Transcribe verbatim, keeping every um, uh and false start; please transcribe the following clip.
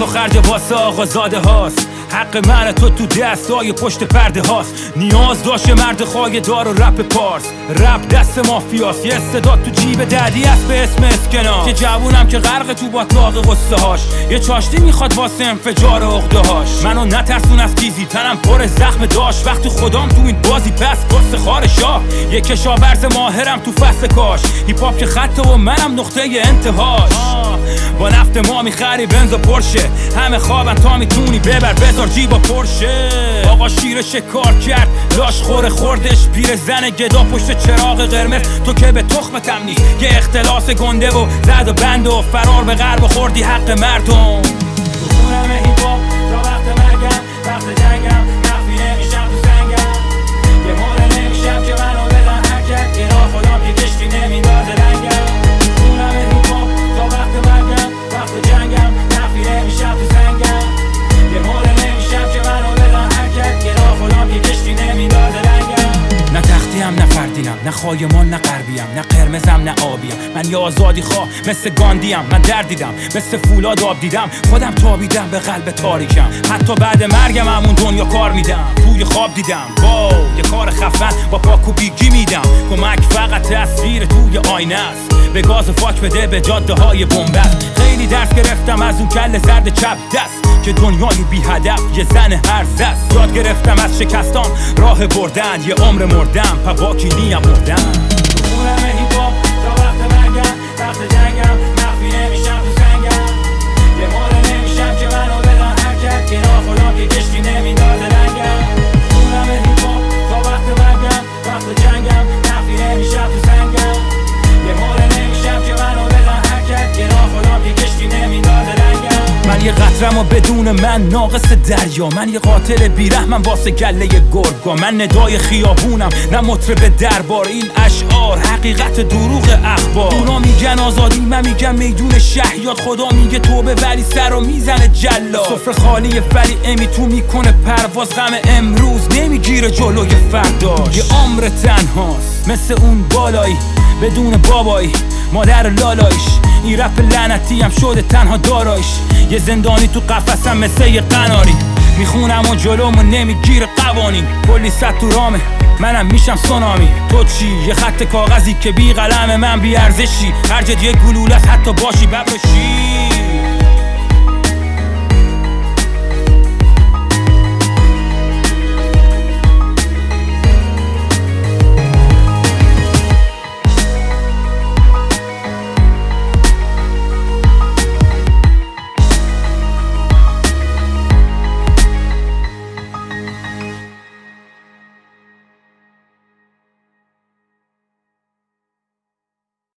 خرج واسه آقازاده هاست، حق من تو تو دستای پشت پرده هاست. نیاز داشته مرد خواهی دار و رپ پارس، رپ دست مافیاست، یه استعداد تو جیب دردی است به اسم اسکنا، که جوونم که غرق تو باطلاق قصه هاش، یه چاشتی میخواد واسه انفجار عقده هاش. منو نترسون از تیزی، تنم پر زخم داشت، وقتی خودم تو این بازی پس قصه خار شاه. یه کشاورز ماهرم تو فصل کاش، هیپ هاپ که خطه و منم نقطه انتهاش. با نفت ما میخری بنز و پرشه، همه خوابن تا میتونی ببر بذار جیبا پرشه. آقا شیر شکار کرد لاش خوره خوردش، پیر زن گدا پشت چراغ قرمز. تو که به تخمتم نیست یه اختلاس گنده و زد و بند و فرار به غرب خوردی حق مردم. تو خونم هیپ هاپ تا وقت مرگم، وقت جنگم مخفی نمیشم تو سنگم، یه موره نمیشم که منو بدن حرکت، یه راه خودم که کشتی نمیندازه رنگم. خونم هیپ هاپ تا وقت مرگم، وقت جنگم مخفی نمیشم تو سنگم، یه موره نمیشم که منو بدن حرکت، یه راه خودم که کشتی نمیندازه رنگم. نه تختیم نه فردینم، نه خایمان نه غربیم، نه قرمزم نه آبیم. من یه آزادی خواه مثل گاندیم، من درد دیدم مثل فولاد آب دیدم، خودم تابیدم به قلب تاریکم. حتی بعد مرگم همون دنیا کار میدم، توی خواب دیدم واو یه کار خفن با پاک و بیگی میدم. کمک فقط تصویر توی آینه است، به گاز فاک بده به جاده های بنبست. خیلی درس گرفتم از اون کل زرد چپ دست، که دنیای بی هدف یه زن هر زست. یاد گرفتم از شکستان راه بردن، یه عمر مردم پا باکی نیم بردن. تو خونم هیپ هاپ تا وقت مرگم، وقت جنگم مخفی نمیشم تو سنگم، یه موره نمیشم که منو بدن حرکت، یه راه خودم که کشتی نمیندازه رنگم. خونم هیپ هاپ تا وقت مرگم، وقت جنگم مخفی نمیشم تو سنگم، یه موره نمیشم که منو بدن حرکت، یه راه خودم که کشتی نمیندازه رنگم. من یه قطرم و بدون من ناقص دریا، من یه قاتل بیرحمم واسه گله گرگا. من ندای خیابونم نه مطرب دربار، این اشعار حقیقت دروغ اخبار. اونا میگن آزادی من میگم میدون شهیاد، خدا میگه توبه ولی سر رو میزنه جلاد. سفره خالی ولی امی تو میکنه پرواز، غم امروز نمیگیره جلوی فرداش. یه عمر تنهاست مثل اون بالایی بدون بابایی، مادر لالایش. این رپ لعنتی هم شده تنها دارایش، یه زندانی تو قفسم مثل یه قناری. میخونم و جلومو نمیگیره قوانین، کلی صد تو رامه منم میشم سونامی. تو چی؟ یه خط کاغذی که بی قلم من بی ارزشی، هر جد یه گلوله حتی باشی ببرشی.